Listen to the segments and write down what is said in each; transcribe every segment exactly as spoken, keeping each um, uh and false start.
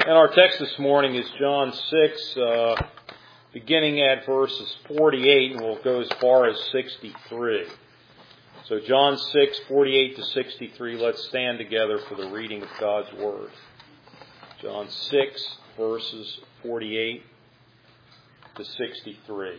And our text this morning is John six, uh, beginning at verses forty-eight, and we'll go as far as sixty-three. So John six, forty-eight to sixty-three, let's stand together for the reading of God's Word. John six, verses forty-eight to sixty-three.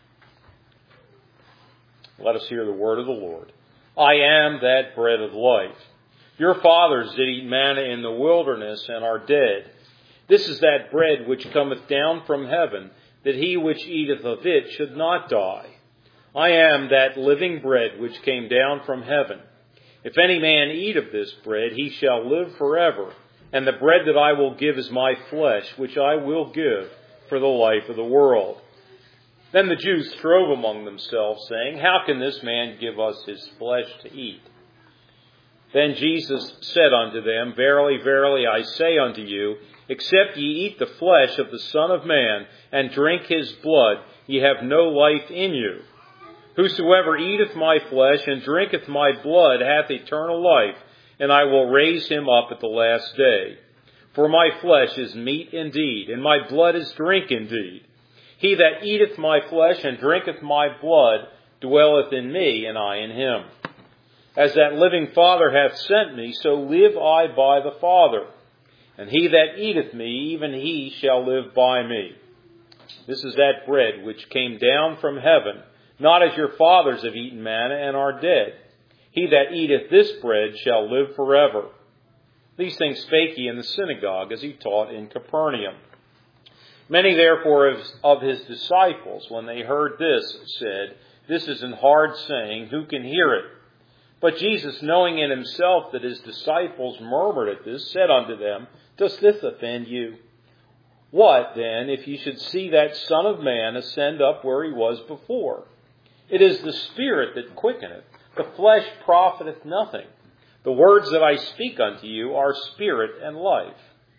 Let us hear the word of the Lord. I am that bread of life. Your fathers did eat manna in the wilderness and are dead. This is that bread which cometh down from heaven, that he which eateth of it should not die. I am that living bread which came down from heaven. If any man eat of this bread, he shall live forever. And the bread that I will give is my flesh, which I will give for the life of the world. Then the Jews strove among themselves, saying, How can this man give us his flesh to eat? Then Jesus said unto them, Verily, verily, I say unto you, except ye eat the flesh of the Son of Man, and drink his blood, ye have no life in you. Whosoever eateth my flesh, and drinketh my blood, hath eternal life, and I will raise him up at the last day. For my flesh is meat indeed, and my blood is drink indeed. He that eateth my flesh, and drinketh my blood, dwelleth in me, and I in him. As that living Father hath sent me, so live I by the Father. And he that eateth me, even he shall live by me. This is that bread which came down from heaven, not as your fathers have eaten manna and are dead. He that eateth this bread shall live forever. These things spake he in the synagogue, as he taught in Capernaum. Many therefore of his disciples, when they heard this, said, This is an hard saying, who can hear it? But Jesus, knowing in himself that his disciples murmured at this, said unto them, Does this offend you? What, then, if ye should see that Son of Man ascend up where he was before? It is the Spirit that quickeneth, the flesh profiteth nothing. The words that I speak unto you are spirit and life.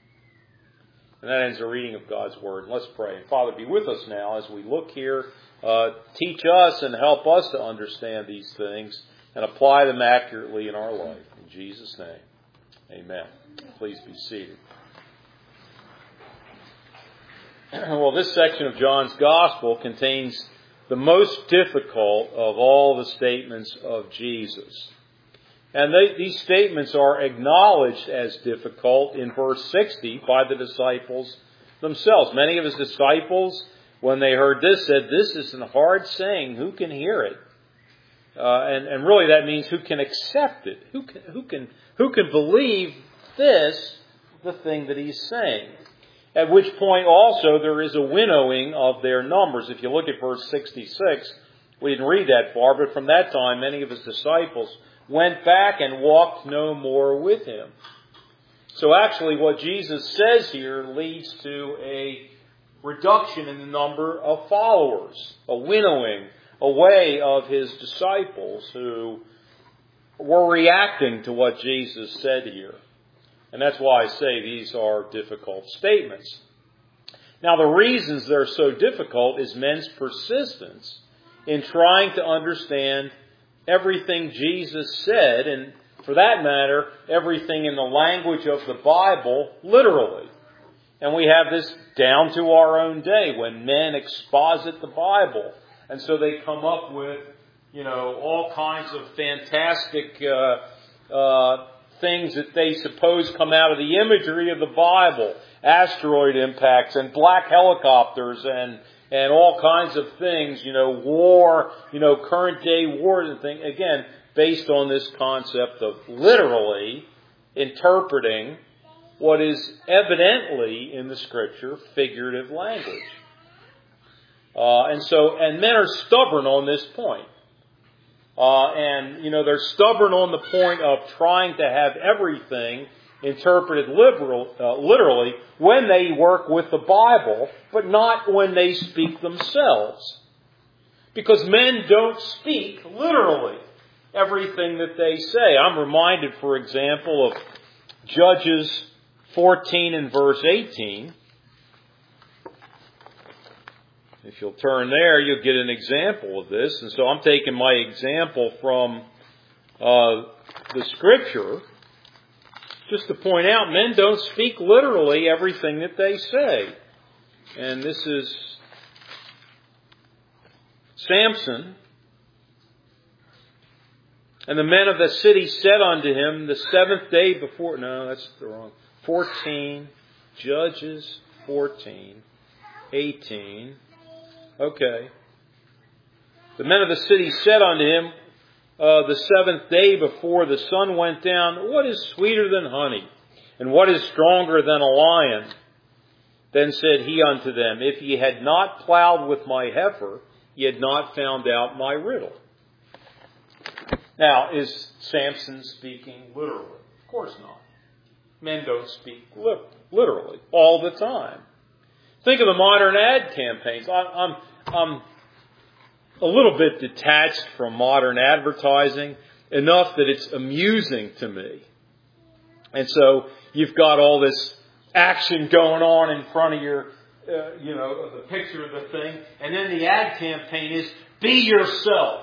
And that ends the reading of God's Word. Let's pray. Father, be with us now as we look here. Uh, teach us and help us to understand these things and apply them accurately in our life. In Jesus' name, amen. Please be seated. Well, this section of John's Gospel contains the most difficult of all the statements of Jesus. And they, these statements are acknowledged as difficult in verse sixty by the disciples themselves. Many of his disciples, when they heard this, said, This is a hard saying. Who can hear it? Uh, and, and really that means who can accept it? Who can, who can, who can believe this, the thing that he's saying? At which point also there is a winnowing of their numbers. If you look at verse sixty-six, we didn't read that far, but from that time many of his disciples went back and walked no more with him. So actually what Jesus says here leads to a reduction in the number of followers, a winnowing away of his disciples who were reacting to what Jesus said here. And that's why I say these are difficult statements. Now, the reasons they're so difficult is men's persistence in trying to understand everything Jesus said, and for that matter, everything in the language of the Bible, literally. And we have this down to our own day when men exposit the Bible. And so they come up with, you know, all kinds of fantastic uh, uh, things that they suppose come out of the imagery of the Bible. Asteroid impacts and black helicopters and and all kinds of things, you know, war, you know, current day wars and things. Again, based on this concept of literally interpreting what is evidently in the Scripture figurative language. Uh, and so, and men are stubborn on this point. Uh, and, you know, they're stubborn on the point of trying to have everything interpreted liberal, uh, literally when they work with the Bible, but not when they speak themselves. Because men don't speak literally everything that they say. I'm reminded, for example, of Judges fourteen and verse eighteen. If you'll turn there, you'll get an example of this. And so I'm taking my example from uh, the Scripture. just to point out, men don't speak literally everything that they say. And this is Samson. And the men of the city said unto him the seventh day before... No, that's the wrong... fourteen. Judges fourteen. eighteen. Okay. The men of the city said unto him uh, the seventh day before the sun went down, What is sweeter than honey? And what is stronger than a lion? Then said he unto them, If ye had not plowed with my heifer, ye had not found out my riddle. Now, is Samson speaking literally? Of course not. Men don't speak li- literally all the time. Think of the modern ad campaigns. I, I'm, I'm a little bit detached from modern advertising, enough that it's amusing to me. And so you've got all this action going on in front of your, uh, you know, the picture of the thing. And then the ad campaign is, be yourself.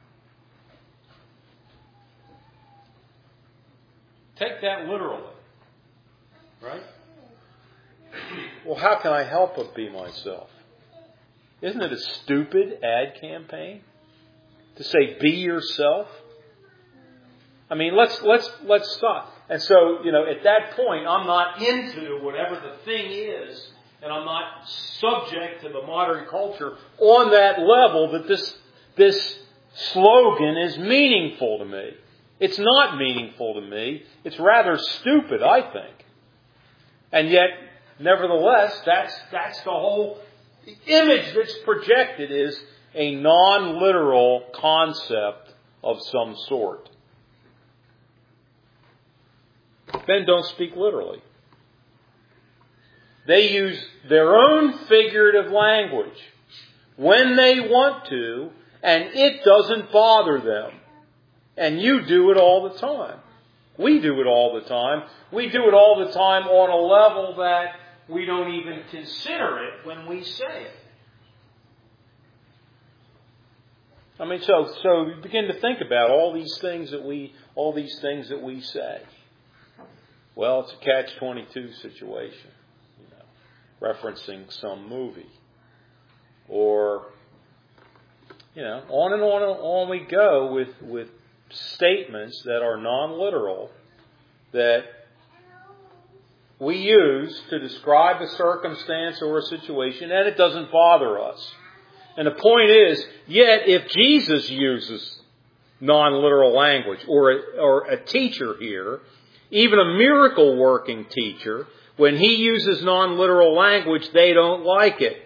Take that literally. Right? Well, how can I help but be myself? Isn't it a stupid ad campaign to say be yourself? I mean, let's let's let's stop. And so, you know, at that point, I'm not into whatever the thing is, and I'm not subject to the modern culture on that level that this this slogan is meaningful to me. It's not meaningful to me. It's rather stupid, I think. And yet, nevertheless, that's that's the whole image that's projected is a non-literal concept of some sort. Men don't speak literally. They use their own figurative language when they want to, and it doesn't bother them. And you do it all the time. We do it all the time. We do it all the time on a level that we don't even consider it when we say it. I mean, so so you begin to think about all these things that we all these things that we say. Well, it's a catch twenty-two situation, you know, referencing some movie, or you know, on and on and on we go with with statements that are non-literal that we use to describe a circumstance or a situation, and it doesn't bother us. And the point is, yet if Jesus uses non-literal language, or a, or a teacher here, even a miracle-working teacher, when he uses non-literal language, they don't like it.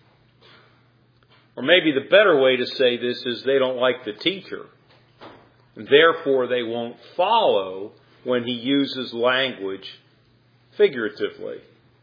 Or maybe the better way to say this is they don't like the teacher. And therefore, they won't follow when he uses language figuratively.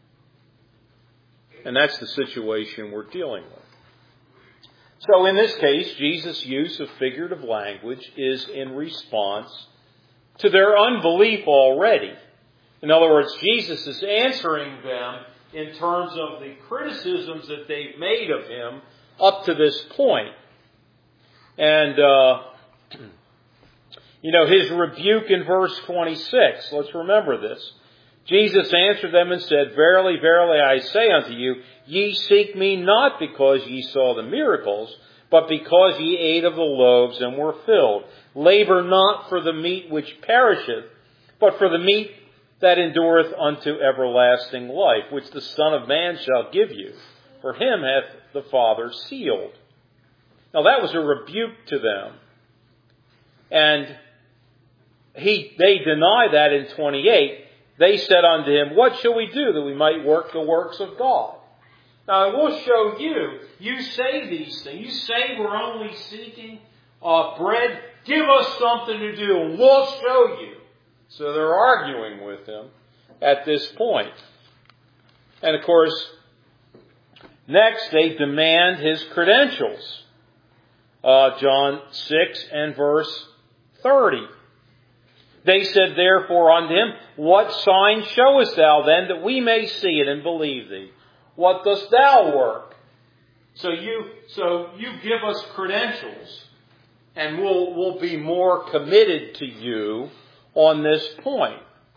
And that's the situation we're dealing with. So in this case, Jesus' use of figurative language is in response to their unbelief already. In other words, Jesus is answering them in terms of the criticisms that they've made of him up to this point. And, uh, you know, his rebuke in verse twenty-six, let's remember this. Jesus answered them and said, Verily, verily, I say unto you, ye seek me not because ye saw the miracles, but because ye ate of the loaves and were filled. Labor not for the meat which perisheth, but for the meat that endureth unto everlasting life, which the Son of Man shall give you. For him hath the Father sealed. Now that was a rebuke to them. And he, they deny that in twenty-eight. They said unto him, What shall we do that we might work the works of God? Now, I will show you. You say these things. You say we're only seeking uh, bread. Give us something to do, and we'll show you. So they're arguing with him at this point. And, of course, next they demand his credentials. Uh, John six and verse thirty. They said therefore unto him, What sign showest thou then that we may see it and believe thee? What dost thou work? So you, so you give us credentials, and we'll, we'll be more committed to you on this point.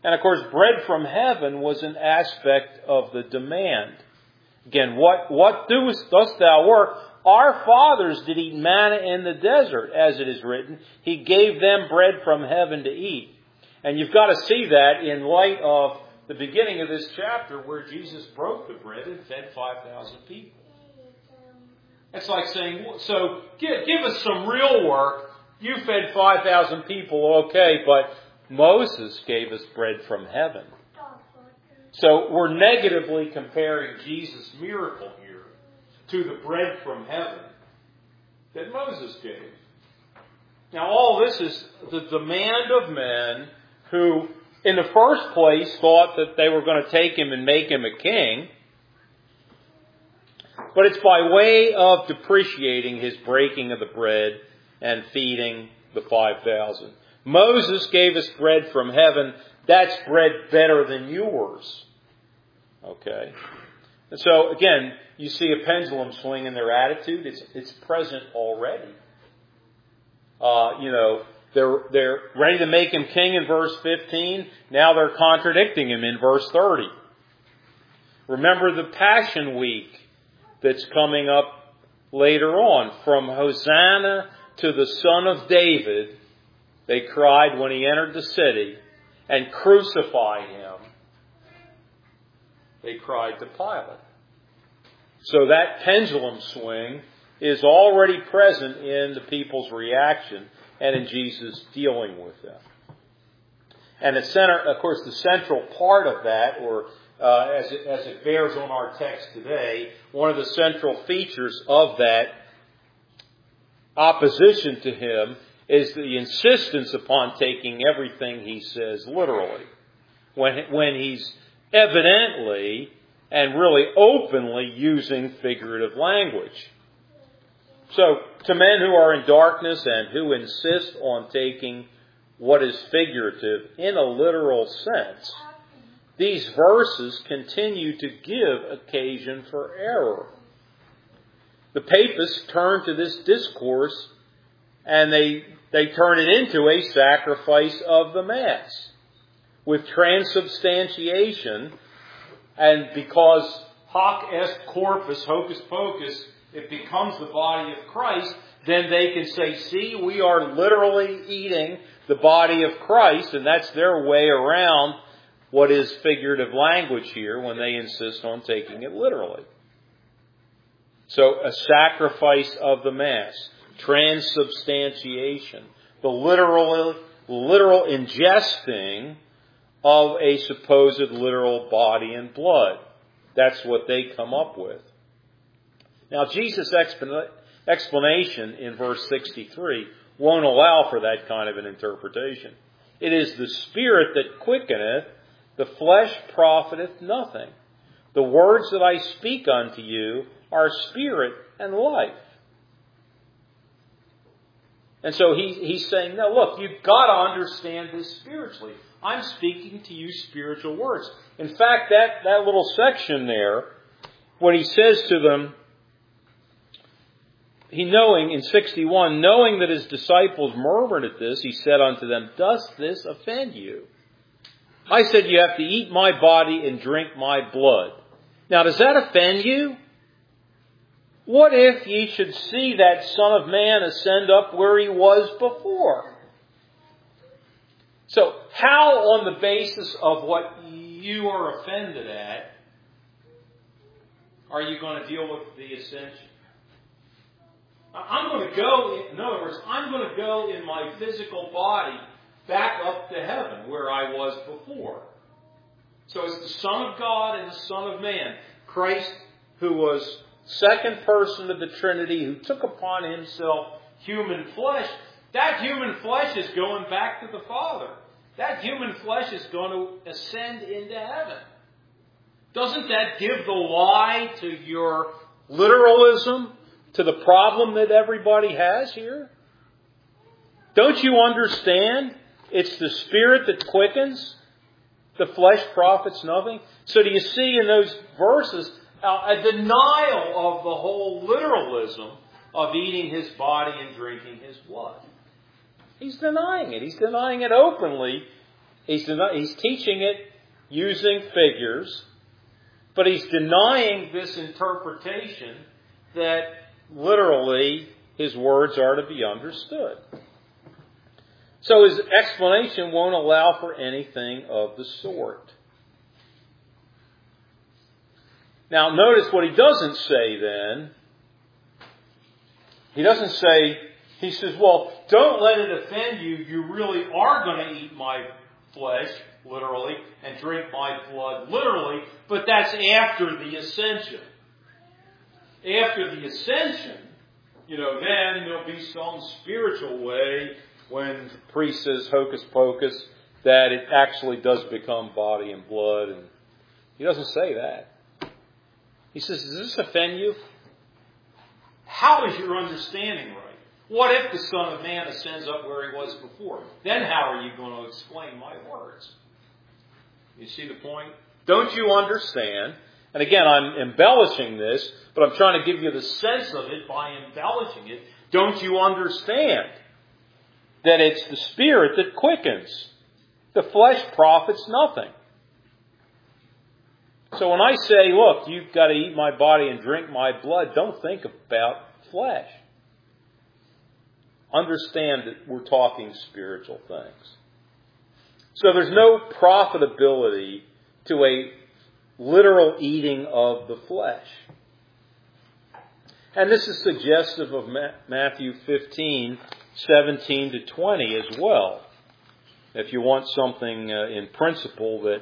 And of course, bread from heaven was an aspect of the demand. Again, what, what doest dost thou work? Our fathers did eat manna in the desert, as it is written. He gave them bread from heaven to eat. And you've got to see that in light of the beginning of this chapter where Jesus broke the bread and fed five thousand people. It's like saying, so give, give us some real work. You fed five thousand people, okay, but Moses gave us bread from heaven. So we're negatively comparing Jesus' miracle here to the bread from heaven that Moses gave. Now all this is the demand of men who, in the first place, thought that they were going to take him and make him a king. But it's by way of depreciating his breaking of the bread and feeding the five thousand. Moses gave us bread from heaven. That's bread better than yours. Okay. And so, again, you see a pendulum swing in their attitude. It's, it's present already. Uh, you know, they're, they're ready to make him king in verse fifteen. Now they're contradicting him in verse thirty. Remember the Passion Week that's coming up later on. From Hosanna to the Son of David, they cried when he entered the city, and crucify him. They cried to Pilate. So that pendulum swing is already present in the people's reaction and in Jesus dealing with them. And the center, of course, the central part of that, or uh, as it, as it bears on our text today, one of the central features of that opposition to him is the insistence upon taking everything he says literally. When, when he's evidently and really openly using figurative language. So, to men who are in darkness and who insist on taking what is figurative in a literal sense, these verses continue to give occasion for error. The papists turn to this discourse and they, they turn it into a sacrifice of the Mass with transubstantiation, and because hoc est corpus, hocus pocus, it becomes the body of Christ, then they can say, see, we are literally eating the body of Christ, and that's their way around what is figurative language here when they insist on taking it literally. So, a sacrifice of the Mass, transubstantiation, the literal, literal ingesting of a supposed literal body and blood. That's what they come up with. Now, Jesus' explanation in verse sixty-three won't allow for that kind of an interpretation. It is the Spirit that quickeneth, the flesh profiteth nothing. The words that I speak unto you are spirit and life. And so he, he's saying, no, look, you've got to understand this spiritually. I'm speaking to you spiritual words. In fact, that, that little section there, when he says to them, he knowing, in sixty-one, knowing that his disciples murmured at this, he said unto them, does this offend you? I said you have to eat my body and drink my blood. Now, does that offend you? What if ye should see that Son of Man ascend up where he was before? So, how on the basis of what you are offended at are you going to deal with the ascension? I'm going to go, in other words, I'm going to go in my physical body back up to heaven where I was before. So it's the Son of God and the Son of Man. Christ, who was second person of the Trinity, who took upon himself human flesh. That human flesh is going back to the Father. That human flesh is going to ascend into heaven. Doesn't that give the lie to your literalism, to the problem that everybody has here? Don't you understand? It's the Spirit that quickens. The flesh profits nothing. So do you see in those verses a denial of the whole literalism of eating his body and drinking his blood? He's denying it. He's denying it openly He's, den- he's teaching it using figures, but he's denying this interpretation that literally his words are to be understood. So his explanation won't allow for anything of the sort. Now notice what he doesn't say then. He doesn't say, he says, well, don't let it offend you. You really are going to eat my flesh, literally, and drink my blood, literally, but that's after the ascension. After the ascension, you know, then there'll be some spiritual way when the priest says hocus pocus that it actually does become body and blood. And he doesn't say that. He says, does this offend you? How is your understanding right? What if the Son of Man ascends up where he was before? Then how are you going to explain my words? You see the point? Don't you understand? And again, I'm embellishing this, but I'm trying to give you the sense of it by embellishing it. Don't you understand that it's the Spirit that quickens? The flesh profits nothing. So when I say, look, you've got to eat my body and drink my blood, don't think about flesh. Understand that we're talking spiritual things. So there's no profitability to a literal eating of the flesh. And this is suggestive of Matthew fifteen, seventeen to twenty as well. If you want something uh, in principle that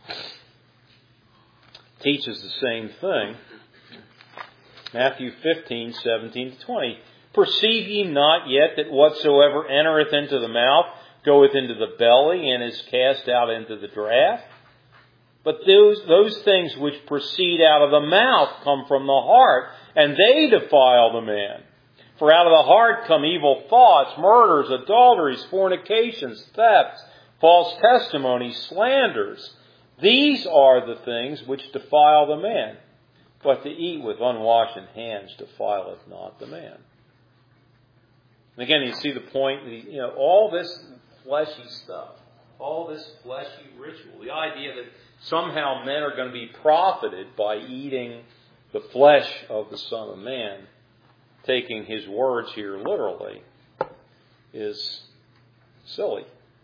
teaches the same thing. Matthew fifteen, seventeen to twenty. Perceive ye not yet that whatsoever entereth into the mouth goeth into the belly and is cast out into the draught? But those, those things which proceed out of the mouth come from the heart, and they defile the man. For out of the heart come evil thoughts, murders, adulteries, fornications, thefts, false testimonies, slanders. These are the things which defile the man. But to eat with unwashed hands defileth not the man. And again, you see the point. You know, all this fleshy stuff, all this fleshy ritual, the idea that somehow men are going to be profited by eating the flesh of the Son of Man, taking his words here literally, is silly.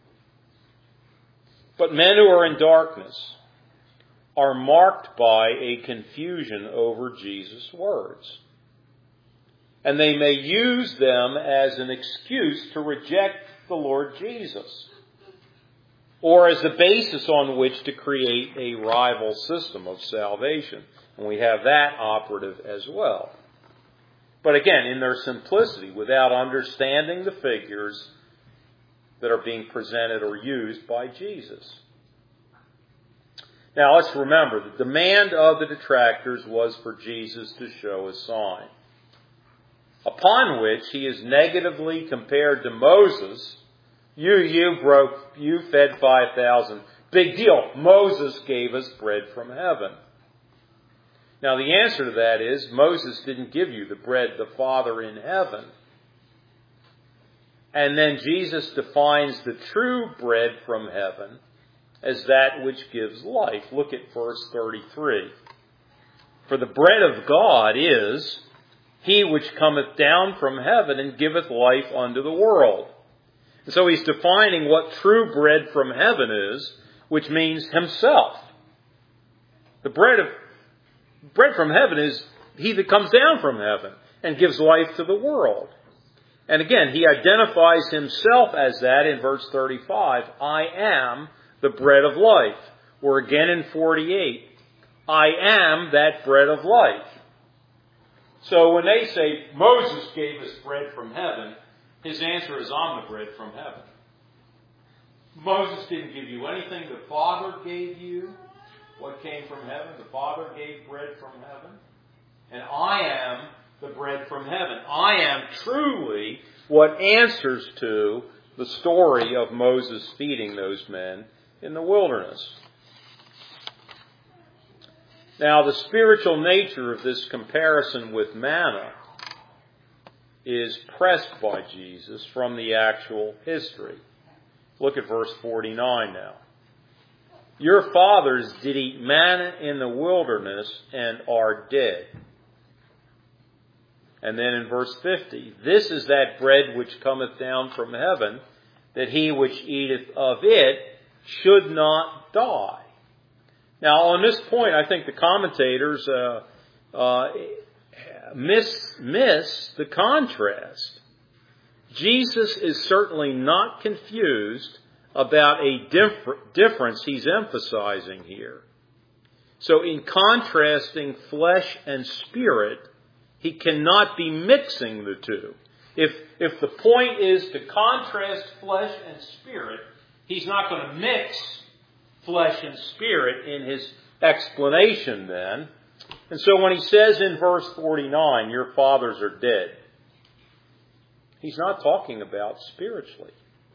But men who are in darkness are marked by a confusion over Jesus' words. And they may use them as an excuse to reject the Lord Jesus, or as the basis on which to create a rival system of salvation. And we have that operative as well. But again, in their simplicity, without understanding the figures that are being presented or used by Jesus. Now let's remember, the demand of the detractors was for Jesus to show a sign, upon which he is negatively compared to Moses. You, you broke, you fed five thousand. Big deal. Moses gave us bread from heaven. Now the answer to that is, Moses didn't give you the bread, the Father in heaven. And then Jesus defines the true bread from heaven as that which gives life. Look at verse thirty-three. For the bread of God is he which cometh down from heaven and giveth life unto the world. And so he's defining what true bread from heaven is, which means himself. The bread of bread from heaven is he that comes down from heaven and gives life to the world. And again, he identifies himself as that in verse thirty-five. I am the bread of life. Or again in forty-eight, I am that bread of life. So when they say Moses gave us bread from heaven, his answer is, I'm the bread from heaven. Moses didn't give you anything. The Father gave you what came from heaven. The Father gave bread from heaven. And I am the bread from heaven. I am truly what answers to the story of Moses feeding those men in the wilderness. Now, the spiritual nature of this comparison with manna is pressed by Jesus from the actual history. Look at verse forty-nine now. your fathers did eat manna in the wilderness and are dead. And then in verse fifty, this is that bread which cometh down from heaven, that he which eateth of it should not die. Now, on this point, I think the commentators uh, uh, miss, miss the contrast. Jesus is certainly not confused about a differ- difference he's emphasizing here. So in contrasting flesh and spirit, he cannot be mixing the two. If, if the point is to contrast flesh and spirit, he's not going to mix flesh and spirit in his explanation then. And so when he says in verse forty-nine, your fathers are dead, he's not talking about spiritually.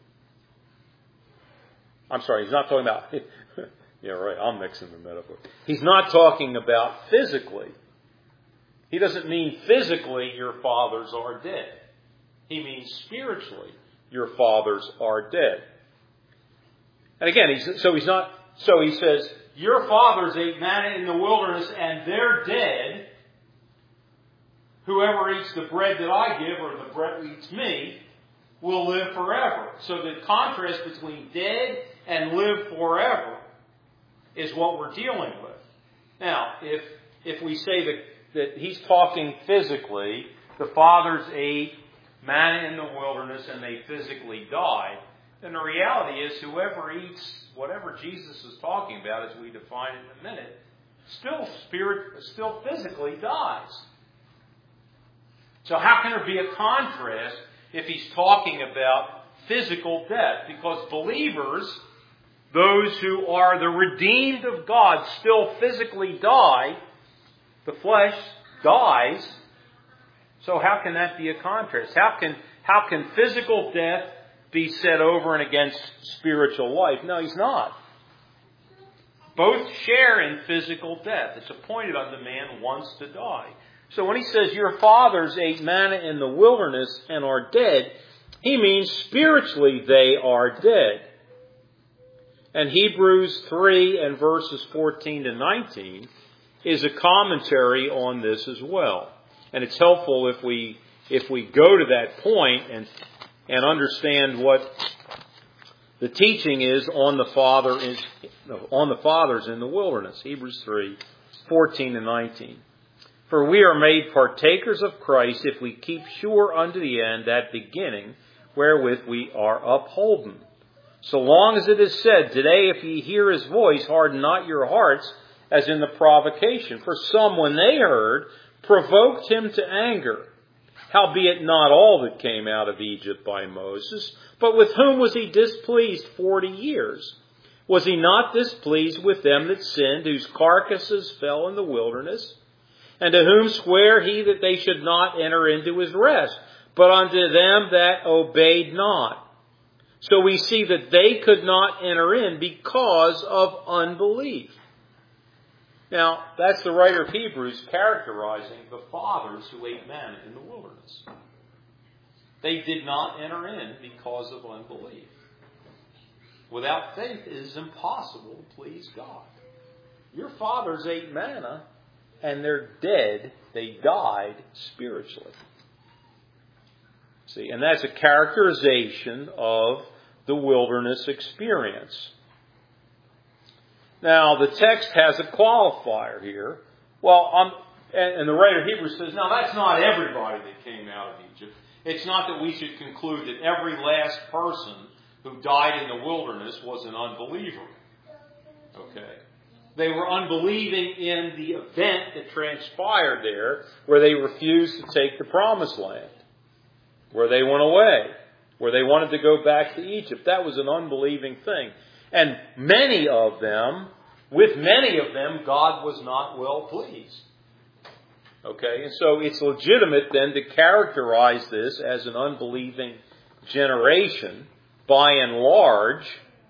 I'm sorry, he's not talking about, yeah, right, I'm mixing the metaphor. He's not talking about physically. He doesn't mean physically your fathers are dead. He means spiritually your fathers are dead. And again, he's, so he's not, so he says, your fathers ate manna in the wilderness and they're dead. Whoever eats the bread that I give, or the bread that eats me, will live forever. So the contrast between dead and live forever is what we're dealing with. Now, if if we say that, that he's talking physically, the fathers ate manna in the wilderness and they physically died, then the reality is whoever eats whatever Jesus is talking about, as we define it in a minute, still spirit, still physically dies. So how can there be a contrast if he's talking about physical death? Because believers, those who are the redeemed of God, still physically die. The flesh dies. So how can that be a contrast? How can, how can physical death be set over and against spiritual life? No, he's not. Both share in physical death. It's appointed unto man once to die. So when he says, your fathers ate manna in the wilderness and are dead, he means spiritually they are dead. And Hebrews three and verses fourteen to nineteen is a commentary on this as well. And it's helpful if we if we go to that point and and understand what the teaching is on the father is on the fathers in the wilderness. Hebrews three, fourteen and nineteen. For we are made partakers of Christ if we keep sure unto the end that beginning wherewith we are upholden. So long as it is said, today if ye hear his voice, harden not your hearts, as in the provocation. For some, when they heard, provoked him to anger. Howbeit not all that came out of Egypt by Moses, but with whom was he displeased forty years? Was he not displeased with them that sinned, whose carcasses fell in the wilderness? And to whom sware he that they should not enter into his rest, but unto them that obeyed not? So we see that they could not enter in because of unbelief. Now, that's the writer of Hebrews characterizing the fathers who ate manna in the wilderness. They did not enter in because of unbelief. Without faith, it is impossible to please God. Your fathers ate manna, and they're dead. They died spiritually. See, and that's a characterization of the wilderness experience. Now, the text has a qualifier here. Well, um, and, and the writer of Hebrews says, now that's not everybody that came out of Egypt. It's not that we should conclude that every last person who died in the wilderness was an unbeliever. Okay. They were unbelieving in the event that transpired there, where they refused to take the promised land, where they went away, where they wanted to go back to Egypt. That was an unbelieving thing. And many of them, with many of them, God was not well pleased. Okay, and so it's legitimate then to characterize this as an unbelieving generation by and large.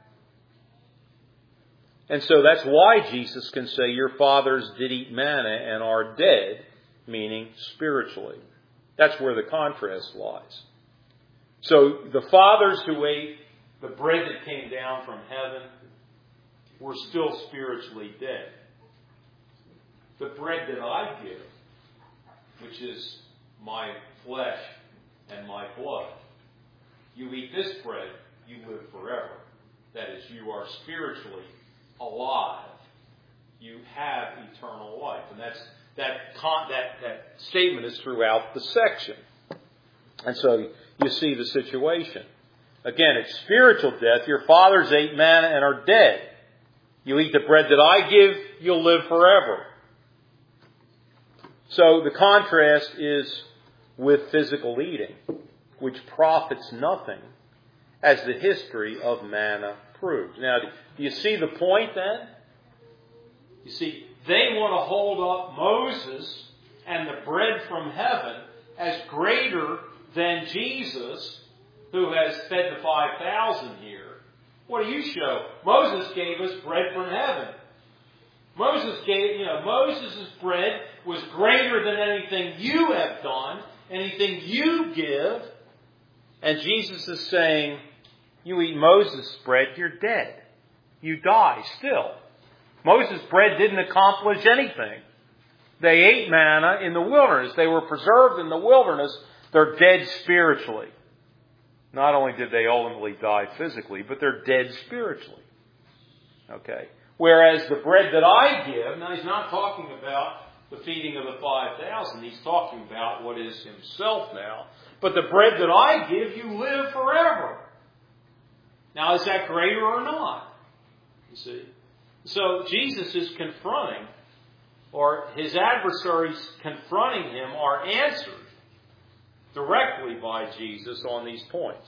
And so that's why Jesus can say, your fathers did eat manna and are dead, meaning spiritually. That's where the contrast lies. So the fathers who ate the bread that came down from heaven, we're still spiritually dead. The bread that I give, which is my flesh and my blood, you eat this bread, you live forever. That is, you are spiritually alive. You have eternal life. And that's that, con, that, that statement is throughout the section. And so you see the situation. Again, it's spiritual death. Your fathers ate manna and are dead. You eat the bread that I give, you'll live forever. So the contrast is with physical eating, which profits nothing, as the history of manna proves. Now, do you see the point then? You see, they want to hold up Moses and the bread from heaven as greater than Jesus, who has fed the five thousand here. What do you show? Moses gave us bread from heaven. Moses gave, you know, Moses' bread was greater than anything you have done, anything you give. And Jesus is saying, you eat Moses' bread, you're dead. You die still. Moses' bread didn't accomplish anything. They ate manna in the wilderness. They were preserved in the wilderness. They're dead spiritually. Not only did they ultimately die physically, but they're dead spiritually. Okay. Whereas the bread that I give, now he's not talking about the feeding of the five thousand. He's talking about what is himself now. But the bread that I give, you live forever. Now, is that greater or not? You see. So Jesus is confronting, or his adversaries confronting him are answered directly by Jesus on these points.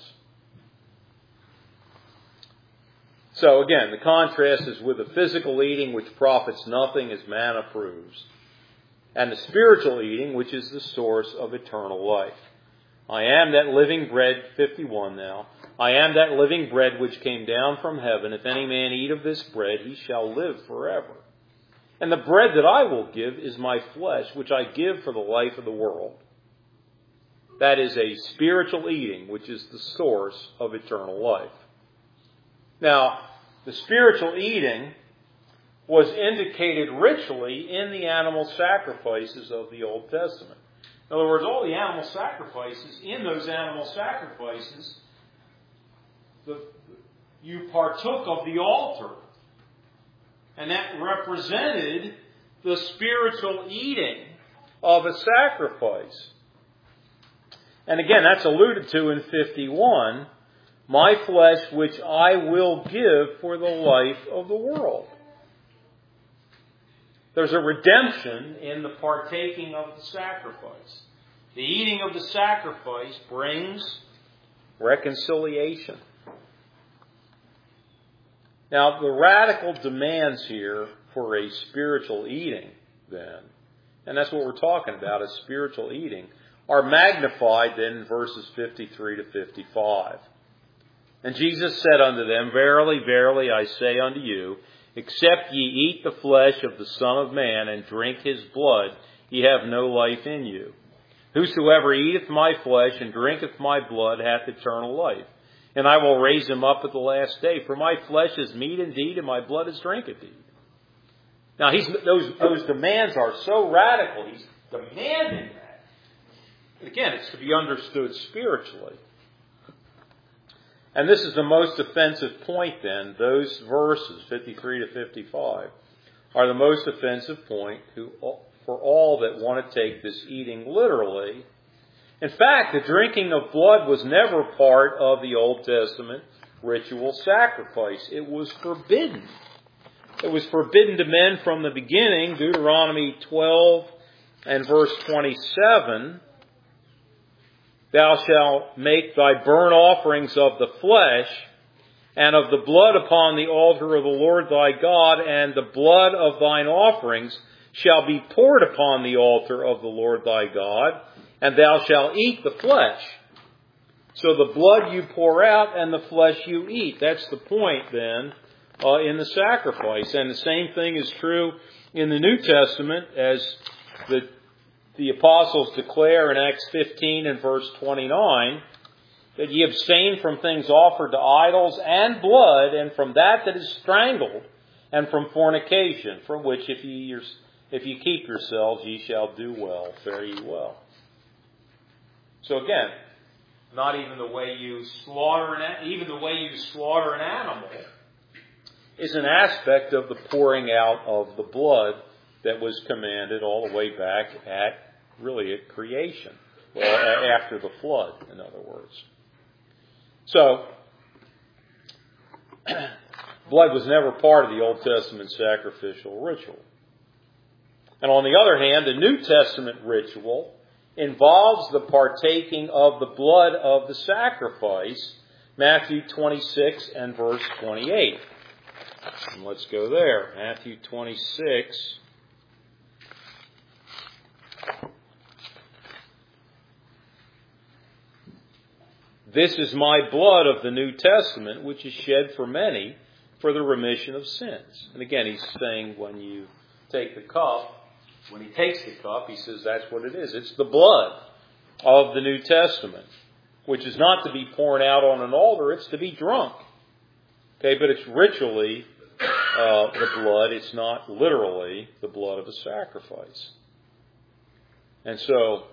So again, the contrast is with the physical eating, which profits nothing, as manna proves, and the spiritual eating, which is the source of eternal life. I am that living bread, fifty-one now. I am that living bread which came down from heaven. If any man eat of this bread, he shall live forever. And the bread that I will give is my flesh, which I give for the life of the world. That is a spiritual eating, which is the source of eternal life. Now, the spiritual eating was indicated ritually in the animal sacrifices of the Old Testament. In other words, all the animal sacrifices, in those animal sacrifices, the, you partook of the altar. And that represented the spiritual eating of a sacrifice. And again, that's alluded to in fifty-one. My flesh which I will give for the life of the world. There's a redemption in the partaking of the sacrifice. The eating of the sacrifice brings reconciliation. Now, the radical demands here for a spiritual eating, then, and that's what we're talking about, is spiritual eating, are magnified then in verses fifty-three to fifty-five. And Jesus said unto them, Verily, verily, I say unto you, except ye eat the flesh of the Son of Man and drink his blood, ye have no life in you. Whosoever eateth my flesh and drinketh my blood hath eternal life. And I will raise him up at the last day. For my flesh is meat indeed, and my blood is drink indeed. Now, he's, those, those demands are so radical. He's demanding that. Again, it's to be understood spiritually. And this is the most offensive point then. Those verses, fifty-three to fifty-five, are the most offensive point who, for all that want to take this eating literally. In fact, the drinking of blood was never part of the Old Testament ritual sacrifice. It was forbidden. It was forbidden to men from the beginning. Deuteronomy twelve and verse twenty-seven. Thou shalt make thy burnt offerings of the flesh and of the blood upon the altar of the Lord thy God, and the blood of thine offerings shall be poured upon the altar of the Lord thy God, and thou shalt eat the flesh. So the blood you pour out and the flesh you eat. That's the point then uh, in the sacrifice. And the same thing is true in the New Testament, as the The apostles declare in Acts fifteen and verse twenty-nine, that ye abstain from things offered to idols and blood, and from that that is strangled, and from fornication, from which if ye, if ye keep yourselves, ye shall do well, fare ye well. So again, not even the way you slaughter an, even the way you slaughter an animal is an aspect of the pouring out of the blood that was commanded all the way back at, really at creation. Well, after the flood, in other words. So, blood was never part of the Old Testament sacrificial ritual. And on the other hand, the New Testament ritual involves the partaking of the blood of the sacrifice, Matthew twenty-six and verse twenty-eight. And let's go there. Matthew twenty-six. This is my blood of the New Testament, which is shed for many for the remission of sins. And again, he's saying when you take the cup, when he takes the cup, he says that's what it is. It's the blood of the New Testament, which is not to be poured out on an altar, it's to be drunk. Okay, but it's ritually uh, the blood, it's not literally the blood of a sacrifice. And so,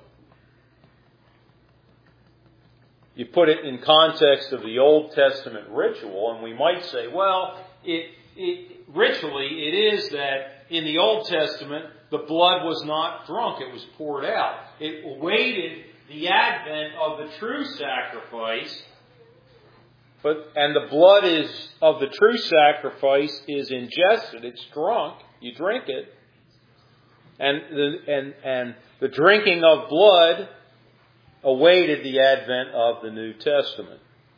you put it in context of the Old Testament ritual, and we might say, well, it, it ritually it is that in the Old Testament the blood was not drunk, it was poured out. It awaited the advent of the true sacrifice, but and the blood is of the true sacrifice is ingested, it's drunk, you drink it, and the and and the drinking of blood awaited the advent of the New Testament,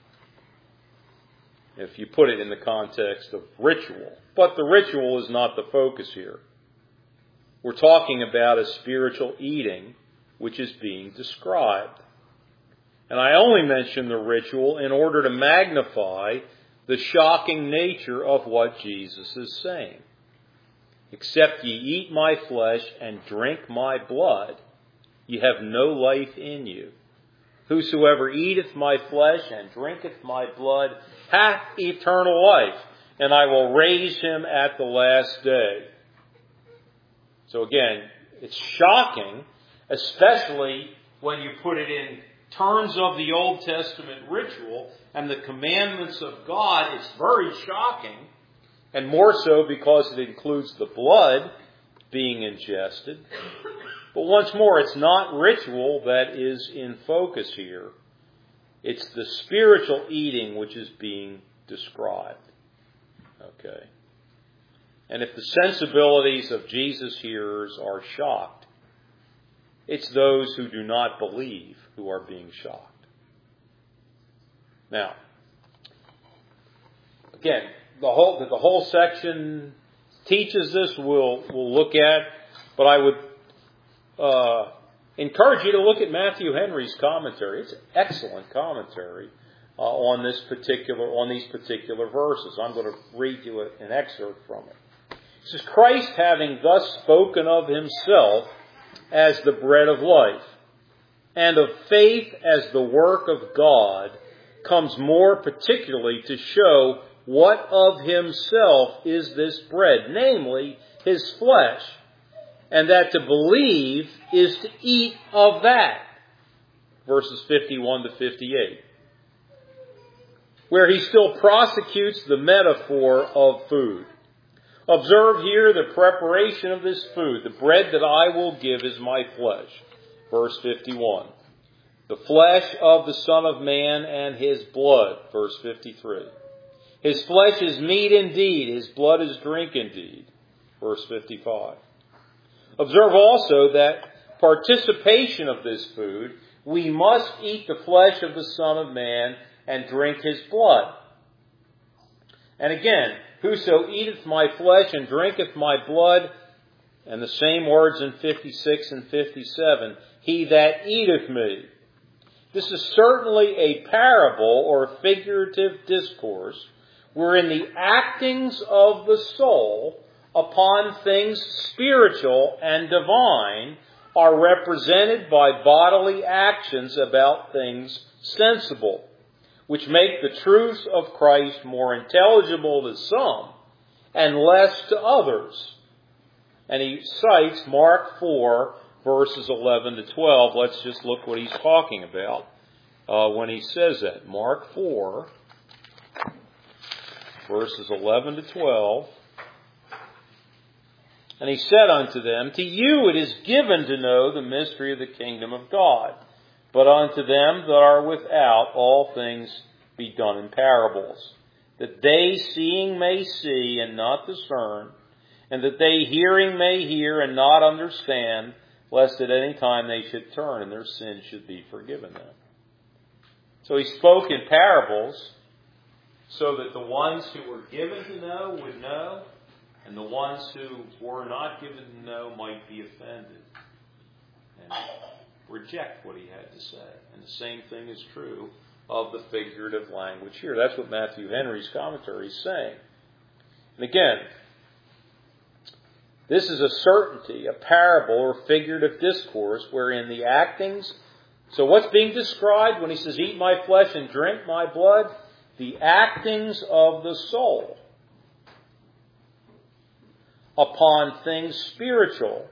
if you put it in the context of ritual. But the ritual is not the focus here. We're talking about a spiritual eating which is being described. And I only mention the ritual in order to magnify the shocking nature of what Jesus is saying. Except ye eat my flesh and drink my blood, ye have no life in you. Whosoever eateth my flesh and drinketh my blood hath eternal life, and I will raise him at the last day. So again, it's shocking, especially when you put it in terms of the Old Testament ritual and the commandments of God. It's very shocking, and more so because it includes the blood being ingested. But once more, it's not ritual that is in focus here. It's the spiritual eating which is being described. Okay. And if the sensibilities of Jesus' hearers are shocked, it's those who do not believe who are being shocked. Now, again, the whole the whole section teaches this. We'll we'll look at, but I would uh, encourage you to look at Matthew Henry's commentary. It's an excellent commentary uh, on this particular on these particular verses. I'm going to read you an excerpt from it. It says, Christ, having thus spoken of himself as the bread of life, and of faith as the work of God, comes more particularly to show what of himself is this bread, namely his flesh, and that to believe is to eat of that. Verses fifty-one to fifty-eight. Where he still prosecutes the metaphor of food. Observe here the preparation of this food. The bread that I will give is my flesh. Verse fifty-one. The flesh of the Son of Man and his blood. Verse fifty-three. His flesh is meat indeed. His blood is drink indeed. Verse fifty-five. Observe also that participation of this food, we must eat the flesh of the Son of Man and drink his blood. And again, whoso eateth my flesh and drinketh my blood, and the same words in fifty-six and fifty-seven, he that eateth me. This is certainly a parable or figurative discourse wherein the actings of the soul upon things spiritual and divine are represented by bodily actions about things sensible, which make the truths of Christ more intelligible to some and less to others. And he cites Mark four, verses eleven to twelve. Let's just look what he's talking about uh, when he says that. Mark four, verses eleven to twelve. And he said unto them, To you it is given to know the mystery of the kingdom of God, but unto them that are without all things be done in parables, that they seeing may see and not discern, and that they hearing may hear and not understand, lest at any time they should turn and their sins should be forgiven them. So he spoke in parables so that the ones who were given to know would know, and the ones who were not given to know might be offended and reject what he had to say. And the same thing is true of the figurative language here. That's what Matthew Henry's commentary is saying. And again, this is a certainty, a parable or figurative discourse wherein the actings. So what's being described when he says, eat my flesh and drink my blood? The actings of the soul upon things spiritual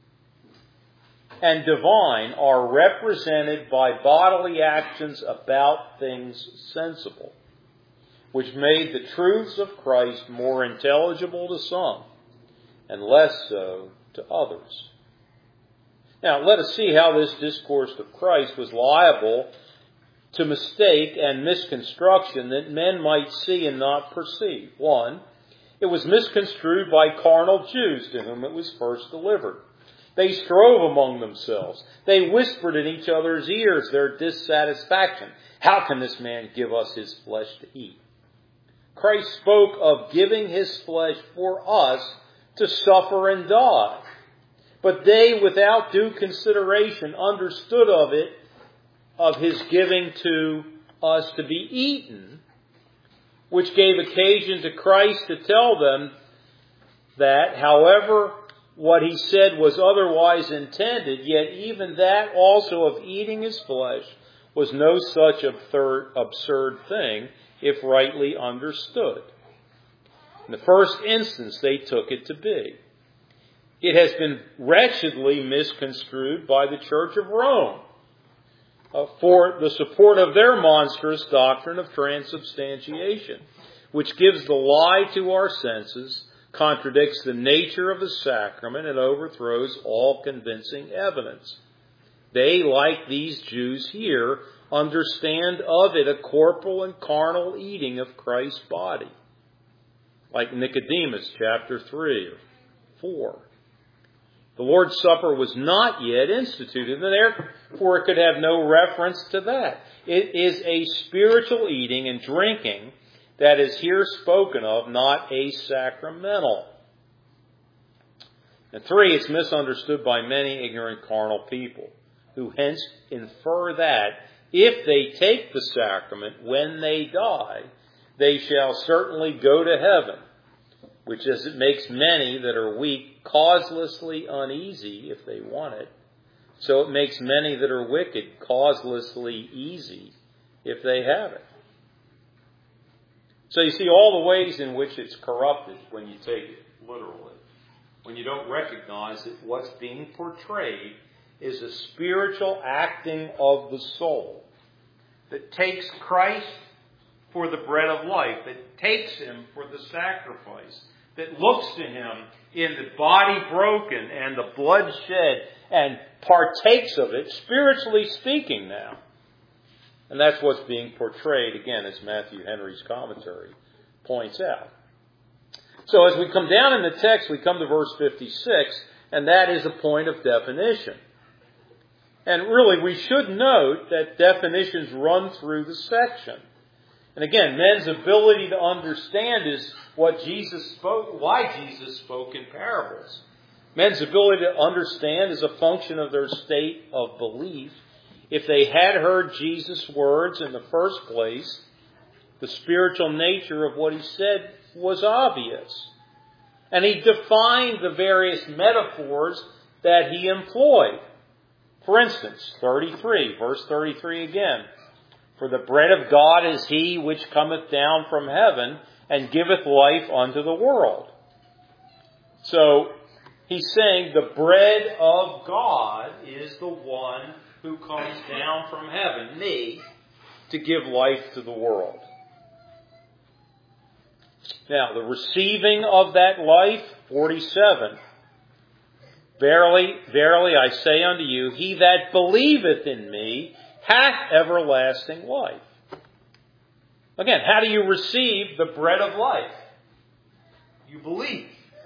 and divine are represented by bodily actions about things sensible, which made the truths of Christ more intelligible to some and less so to others. Now, let us see how this discourse of Christ was liable to mistake and misconstruction that men might see and not perceive. One, it was misconstrued by carnal Jews to whom it was first delivered. They strove among themselves. They whispered in each other's ears their dissatisfaction. How can this man give us his flesh to eat? Christ spoke of giving his flesh for us to suffer and die. But they, without due consideration, understood of it, of his giving to us to be eaten, which gave occasion to Christ to tell them that, however, what he said was otherwise intended, yet even that also of eating his flesh was no such absurd, absurd thing, if rightly understood. In the first instance, they took it to be. It has been wretchedly misconstrued by the Church of Rome uh, for the support of their monstrous doctrine of transubstantiation, which gives the lie to our senses, contradicts the nature of the sacrament, and overthrows all convincing evidence. They, like these Jews here, understand of it a corporal and carnal eating of Christ's body, like Nicodemus chapter three or four. The Lord's Supper was not yet instituted, and therefore it could have no reference to that. It is a spiritual eating and drinking that is here spoken of, not a sacramental. And three, it's misunderstood by many ignorant carnal people, who hence infer that if they take the sacrament when they die, they shall certainly go to heaven, which is, it makes many that are weak causelessly uneasy if they want it. So it makes many that are wicked causelessly easy if they have it. So you see all the ways in which it's corrupted when you take it literally. When you don't recognize that what's being portrayed is a spiritual acting of the soul that takes Christ for the bread of life, that takes him for the sacrifice, that looks to him in the body broken and the blood shed and partakes of it, spiritually speaking now. And that's what's being portrayed, again, as Matthew Henry's commentary points out. So as we come down in the text, we come to verse fifty-six, and that is a point of definition. And really, we should note that definitions run through the section. And again, men's ability to understand is what Jesus spoke, why Jesus spoke in parables. Men's ability to understand is a function of their state of belief. If they had heard Jesus' words in the first place, the spiritual nature of what he said was obvious. And he defined the various metaphors that he employed. For instance, thirty-three, verse thirty-three again. For the bread of God is he which cometh down from heaven, and giveth life unto the world. So, he's saying the bread of God is the one who comes down from heaven, me, to give life to the world. Now, the receiving of that life, forty-seven. Verily, verily, I say unto you, he that believeth in me hath everlasting life. Again, how do you receive the bread of life? You believe.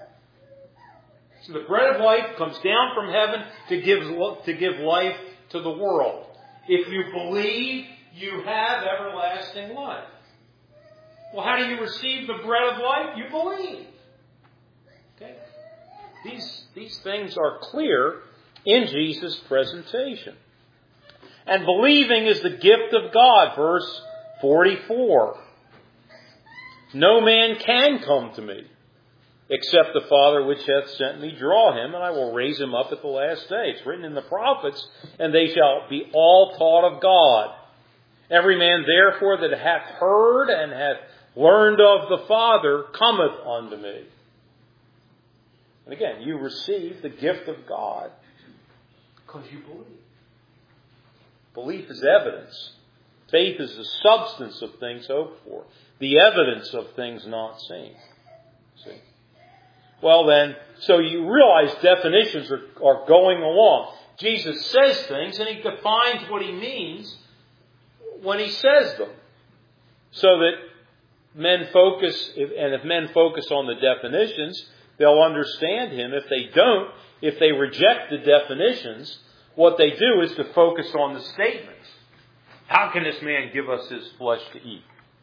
So the bread of life comes down from heaven to give, to give life to the world. If you believe, you have everlasting life. Well, how do you receive the bread of life? You believe. Okay? These, these things are clear in Jesus' presentation. And believing is the gift of God, verse forty-four. No man can come to me, except the Father which hath sent me draw him, and I will raise him up at the last day. It's written in the prophets, and they shall be all taught of God. Every man therefore that hath heard and hath learned of the Father cometh unto me. And again, you receive the gift of God because you believe. Belief is evidence. Faith is the substance of things hoped for, the evidence of things not seen. See? Well then, so you realize definitions are, are going along. Jesus says things and he defines what he means when he says them. So that men focus, and if men focus on the definitions, they'll understand him. If they don't, if they reject the definitions, what they do is to focus on the statements. How can this man give us his flesh to eat?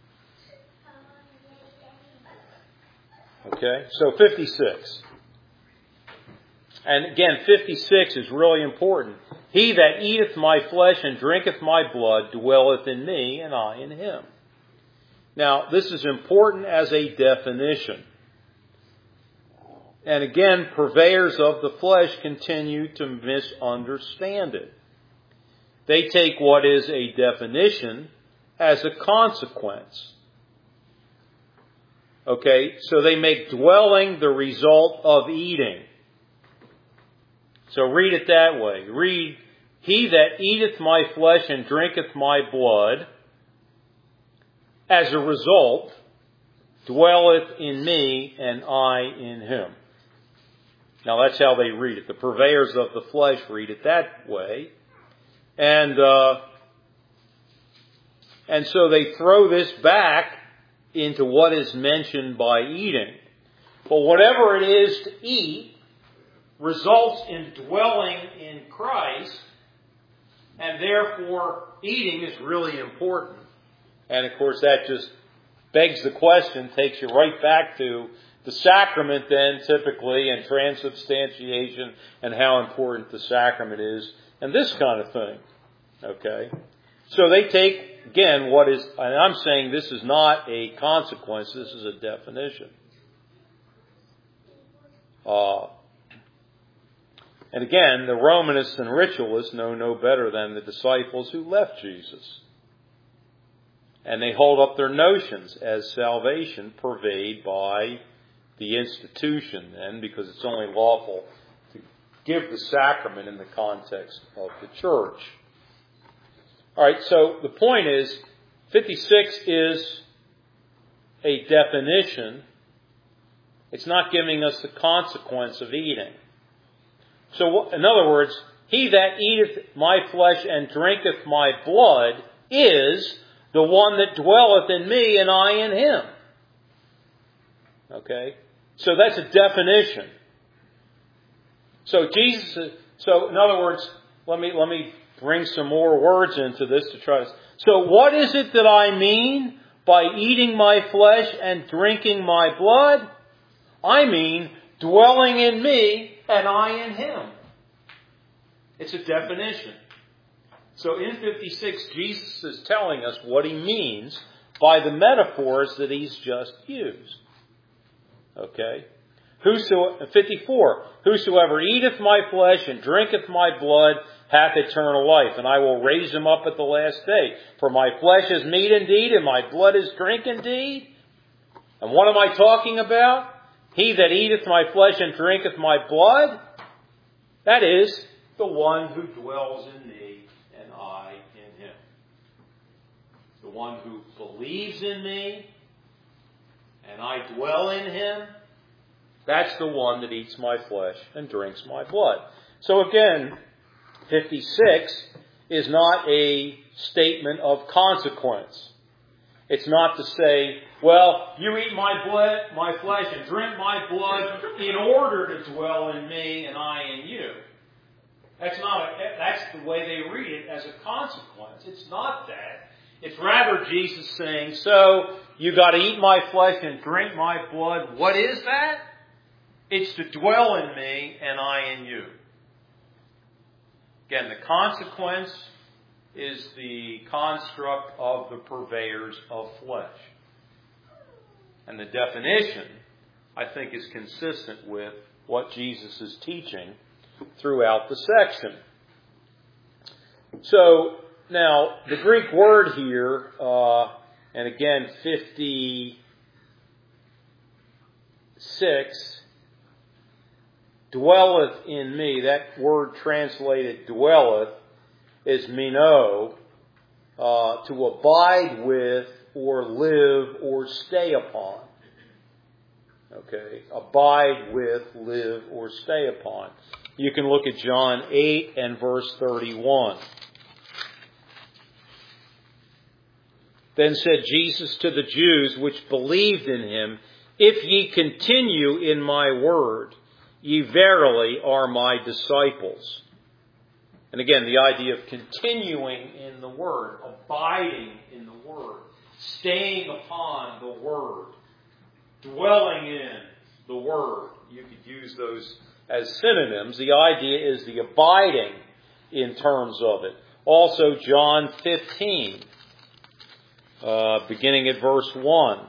Okay, so fifty-six. And again, fifty-six is really important. He that eateth my flesh and drinketh my blood dwelleth in me, and I in him. Now, this is important as a definition. And again, purveyors of the flesh continue to misunderstand it. They take what is a definition as a consequence. Okay, so they make dwelling the result of eating. So read it that way. Read, he that eateth my flesh and drinketh my blood, as a result, dwelleth in me and I in him. Now that's how they read it. The purveyors of the flesh read it that way. And, uh, and so they throw this back into what is mentioned by eating. But whatever it is to eat results in dwelling in Christ, and therefore eating is really important. And of course that just begs the question, takes you right back to the sacrament then typically, and transubstantiation, and how important the sacrament is, and this kind of thing. Okay? So they take, again, what is, and I'm saying this is not a consequence, this is a definition. Uh, and again, the Romanists and ritualists know no better than the disciples who left Jesus. And they hold up their notions as salvation purveyed by the institution then, because it's only lawful to give the sacrament in the context of the church. All right, so the point is, fifty-six is a definition. It's not giving us the consequence of eating. So, in other words, he that eateth my flesh and drinketh my blood is the one that dwelleth in me and I in him. Okay? So that's a definition. So Jesus, so in other words, let me, let me bring some more words into this to try to, so what is it that I mean by eating my flesh and drinking my blood? I mean dwelling in me and I in him. It's a definition. So in fifty-six, Jesus is telling us what he means by the metaphors that he's just used. Okay? Whoso, fifty-four, whosoever eateth my flesh and drinketh my blood hath eternal life, and I will raise him up at the last day. For my flesh is meat indeed, and my blood is drink indeed. And what am I talking about? He that eateth my flesh and drinketh my blood, that is, the one who dwells in me and I in him. The one who believes in me and I dwell in him, that's the one that eats my flesh and drinks my blood. So again, fifty-six is not a statement of consequence. It's not to say, well, you eat my blood, my flesh and drink my blood in order to dwell in me and I in you. That's not a, that's the way they read it, as a consequence. It's not that. It's rather Jesus saying, so you got to eat my flesh and drink my blood. What is that? It's to dwell in me and I in you. Again, the consequence is the construct of the purveyors of flesh. And the definition, I think, is consistent with what Jesus is teaching throughout the section. So, now, the Greek word here, uh, and again, fifty-six, dwelleth in me, that word translated dwelleth, is meno, uh, to abide with or live or stay upon. Okay, abide with, live, or stay upon. You can look at John eight and verse thirty-one. Then said Jesus to the Jews which believed in him, if ye continue in my word, ye verily are my disciples. And again, the idea of continuing in the word, abiding in the word, staying upon the word, dwelling in the word. You could use those as synonyms. The idea is the abiding in terms of it. Also, John fifteen, uh, beginning at verse one.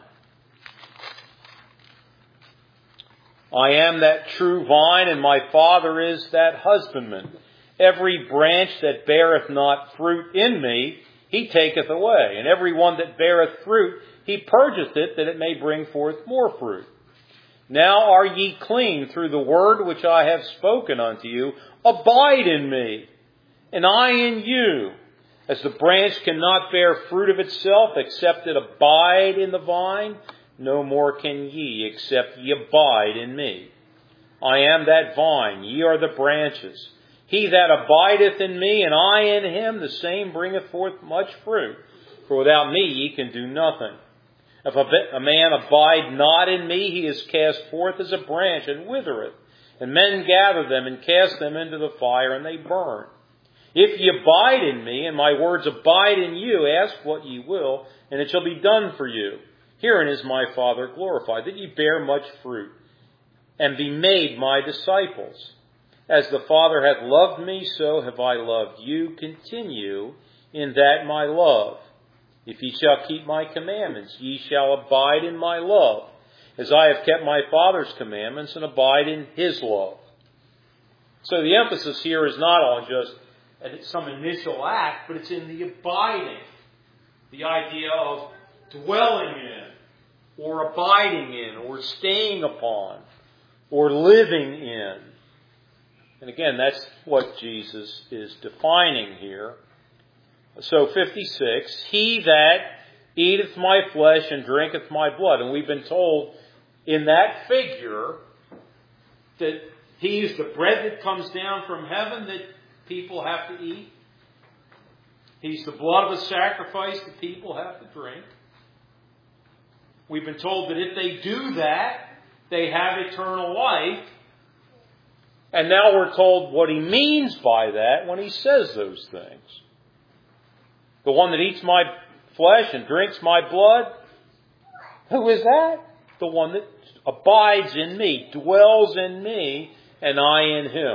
I am that true vine, and my Father is that husbandman. Every branch that beareth not fruit in me, he taketh away. And every one that beareth fruit, he purgeth it, that it may bring forth more fruit. Now are ye clean through the word which I have spoken unto you. Abide in me, and I in you. As the branch cannot bear fruit of itself, except it abide in the vine, no more can ye, except ye abide in me. I am that vine, ye are the branches. He that abideth in me, and I in him, the same bringeth forth much fruit. For without me ye can do nothing. If a man abide not in me, he is cast forth as a branch, and withereth. And men gather them, and cast them into the fire, and they burn. If ye abide in me, and my words abide in you, ask what ye will, and it shall be done for you. Herein is my Father glorified, that ye bear much fruit, and be made my disciples. As the Father hath loved me, so have I loved you. Continue in that my love. If ye shall keep my commandments, ye shall abide in my love, as I have kept my Father's commandments and abide in his love. So the emphasis here is not on just some initial act, but it's in the abiding. The idea of dwelling in, or abiding in, or staying upon, or living in. And again, that's what Jesus is defining here. So fifty-six, he that eateth my flesh and drinketh my blood. And we've been told in that figure that he is the bread that comes down from heaven that people have to eat. He's the blood of a sacrifice that people have to drink. We've been told that if they do that, they have eternal life. And now we're told what he means by that when he says those things. The one that eats my flesh and drinks my blood, who is that? The one that abides in me, dwells in me, and I in him.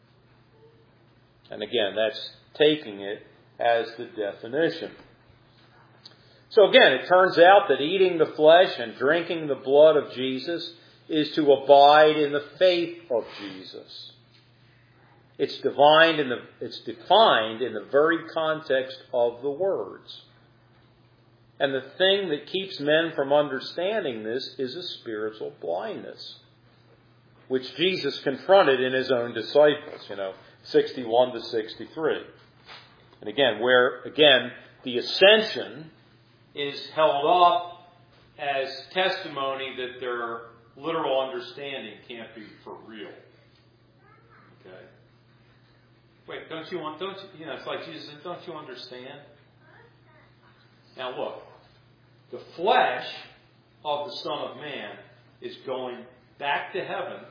And again, that's taking it as the definition. So again, it turns out that eating the flesh and drinking the blood of Jesus is to abide in the faith of Jesus. It's defined in the, it's defined in the very context of the words. And the thing that keeps men from understanding this is a spiritual blindness, which Jesus confronted in his own disciples, you know, sixty-one to sixty-three. And again, where, again, the ascension is held up as testimony that their literal understanding can't be for real. Okay? Wait, don't you want, don't you, you know, it's like Jesus said, don't you understand? Now look, the flesh of the Son of Man is going back to heaven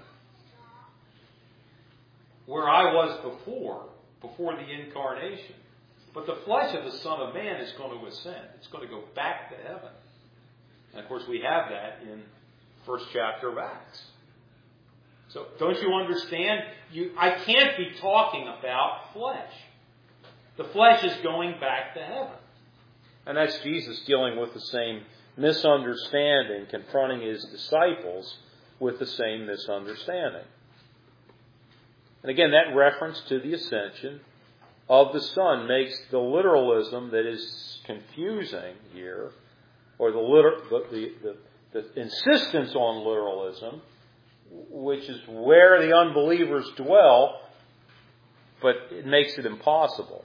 where I was before, before the incarnation. But the flesh of the Son of Man is going to ascend. It's going to go back to heaven. And of course we have that in first chapter of Acts. So don't you understand? You, I can't be talking about flesh. The flesh is going back to heaven. And that's Jesus dealing with the same misunderstanding, confronting his disciples with the same misunderstanding. And again, that reference to the ascension of the Son makes the literalism that is confusing here, or the, liter- the, the, the, the insistence on literalism, which is where the unbelievers dwell, but it makes it impossible.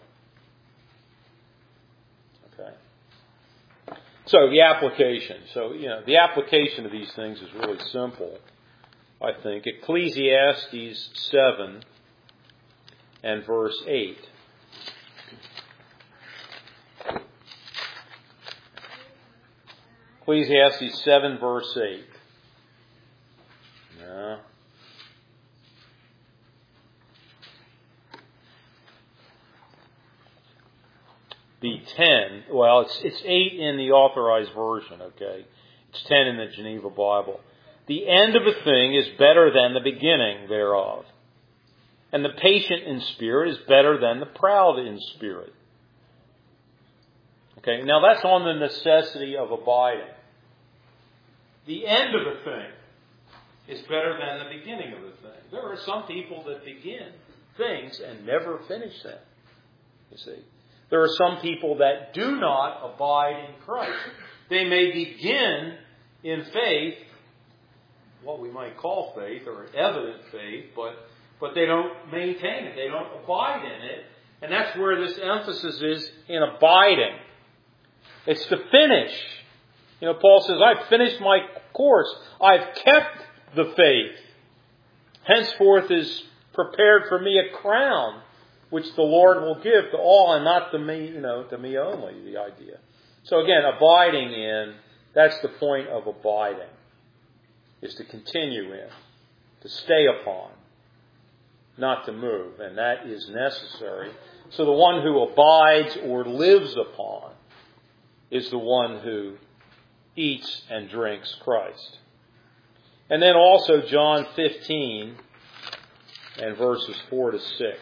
Okay. So the application. So, you know, the application of these things is really simple, I think. Ecclesiastes seven and verse eight. Ecclesiastes seven verse eight. No. The ten, well, it's it's eight in the authorized version, okay? It's ten in the Geneva Bible. The end of a thing is better than the beginning thereof. And the patient in spirit is better than the proud in spirit. Okay, now that's on the necessity of abiding. The end of a thing is better than the beginning of a thing. There are some people that begin things and never finish them. You see. There are some people that do not abide in Christ. They may begin in faith, what we might call faith, or evident faith, but, but they don't maintain it. They don't abide in it. And that's where this emphasis is in abiding. It's to finish. You know, Paul says, I've finished my course. I've kept the faith. Henceforth is prepared for me a crown, which the Lord will give to all and not to me, you know, to me only, the idea. So again, abiding in, that's the point of abiding, is to continue in, to stay upon, not to move. And that is necessary. So the one who abides or lives upon is the one who eats and drinks Christ. And then also John fifteen and verses four to six.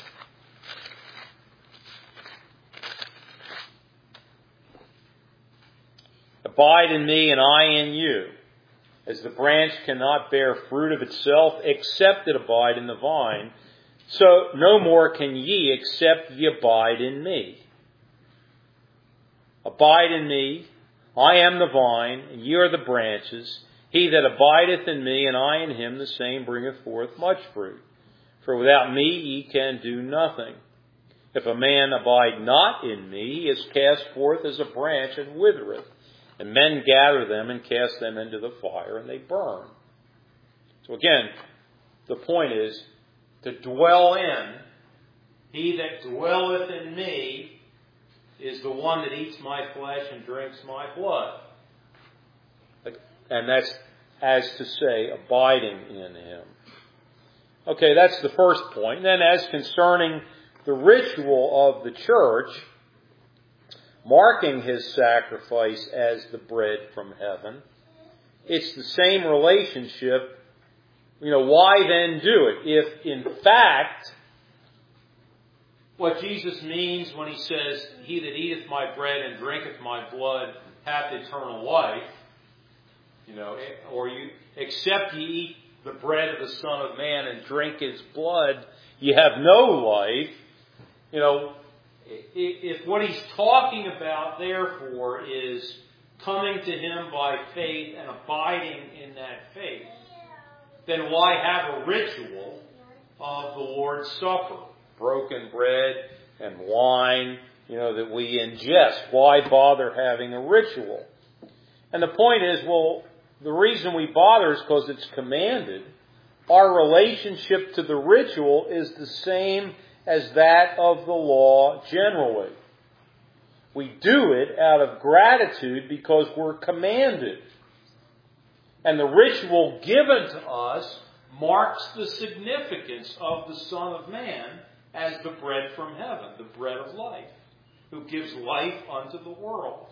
Abide in me and I in you, as the branch cannot bear fruit of itself except it abide in the vine, so no more can ye except ye abide in me. Abide in me, I am the vine, and ye are the branches. He that abideth in me, and I in him, the same bringeth forth much fruit. For without me ye can do nothing. If a man abide not in me, he is cast forth as a branch and withereth. And men gather them and cast them into the fire, and they burn. So again, the point is to dwell in. He that dwelleth in me is the one that eats my flesh and drinks my blood. And that's as to say, abiding in him. Okay, that's the first point. And then as concerning the ritual of the church, marking his sacrifice as the bread from heaven, it's the same relationship. You know, why then do it? If in fact, what Jesus means when he says, he that eateth my bread and drinketh my blood hath eternal life, you know, or you, except ye eat the bread of the Son of Man and drink his blood, you have no life. You know, if what he's talking about, therefore, is coming to him by faith and abiding in that faith, then why have a ritual of the Lord's Supper? Broken bread and wine, you know, that we ingest. Why bother having a ritual? And the point is, well, the reason we bother is because it's commanded. Our relationship to the ritual is the same as that of the law generally. We do it out of gratitude because we're commanded. And the ritual given to us marks the significance of the Son of Man as the bread from heaven, the bread of life, who gives life unto the world.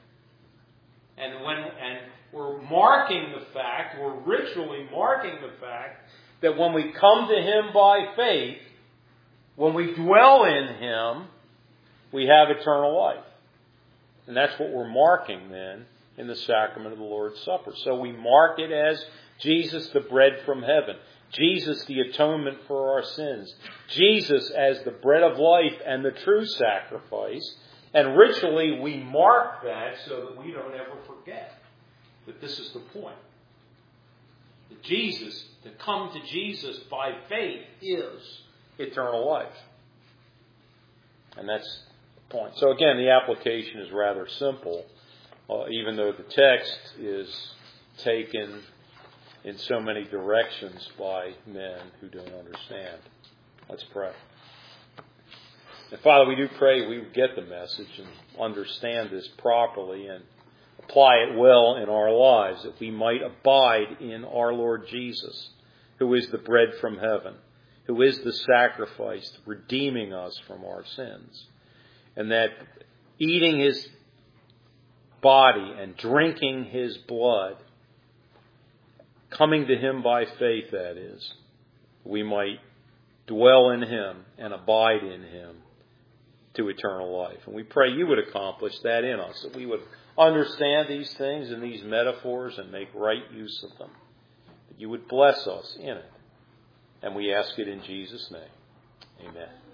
And when and we're marking the fact, we're ritually marking the fact that when we come to Him by faith, when we dwell in Him, we have eternal life. And that's what we're marking then in the sacrament of the Lord's Supper. So we mark it as Jesus, the bread from heaven. Jesus, the atonement for our sins. Jesus as the bread of life and the true sacrifice. And ritually we mark that so that we don't ever forget that this is the point. That Jesus, to come to Jesus by faith is eternal life. And that's the point. So again, the application is rather simple, uh, even though the text is taken in so many directions by men who don't understand. Let's pray. And Father, we do pray we get the message and understand this properly and apply it well in our lives, that we might abide in our Lord Jesus, who is the bread from heaven, who is the sacrifice redeeming us from our sins, and that eating His body and drinking His blood, coming to Him by faith, that is, we might dwell in Him and abide in Him to eternal life. And we pray You would accomplish that in us, that we would understand these things and these metaphors and make right use of them, that You would bless us in it. And we ask it in Jesus' name. Amen.